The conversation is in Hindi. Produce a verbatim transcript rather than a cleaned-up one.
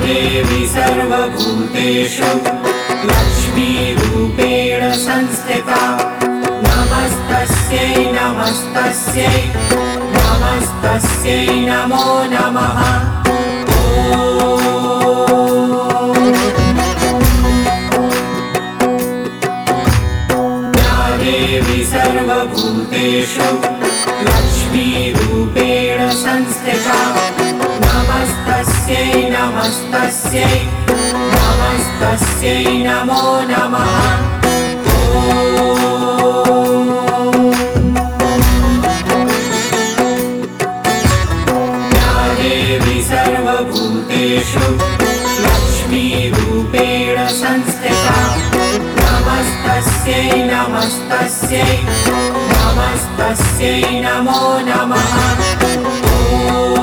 देवी सर्वभूतेषु लक्ष्मीरूपेण संस्थिता नमस्तस्यै नमस्तस्यै नमस्तस्यै नमो नमः। देवी सर्वभूतेषु लक्ष्मीरूपेण संस्थिता नमस्तस्यै नमस्तस्यै नमस्तस्यै नमो नमः। देवी सर्वभूतेषु लक्ष्मीरूपेण संस्थिता नमस्तस्यै नमस्तस्यै नमस्तस्यै नमो नमः।